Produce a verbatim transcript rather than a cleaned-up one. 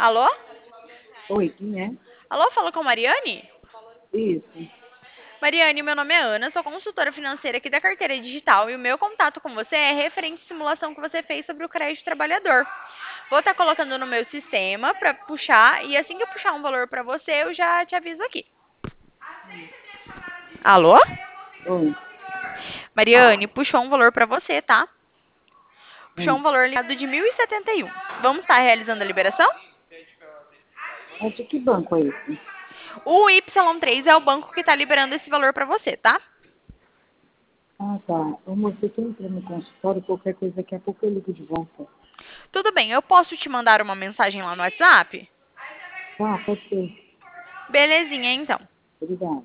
Alô? Oi, quem é? Alô, fala com Mariane? Isso. Mariane, meu nome é Ana, sou consultora financeira aqui da Carteira Digital e o meu contato com você é referente à simulação que você fez sobre o crédito trabalhador. Vou estar colocando no meu sistema para puxar e assim que eu puxar um valor para você, eu já te aviso aqui. Alô? Oi. Mariane, puxou um valor para você, tá? Puxou um Hum. valor ligado de mil e setenta e um. Vamos estar realizando a liberação? É de que banco é esse? O Y três é o banco que está liberando esse valor para você, tá? Ah, tá. Ô, moço, eu tô entrando no consultório, qualquer coisa, daqui a pouco eu ligo de volta. Tudo bem, eu posso te mandar uma mensagem lá no WhatsApp? Tá, pode ser. Belezinha, então. Obrigada.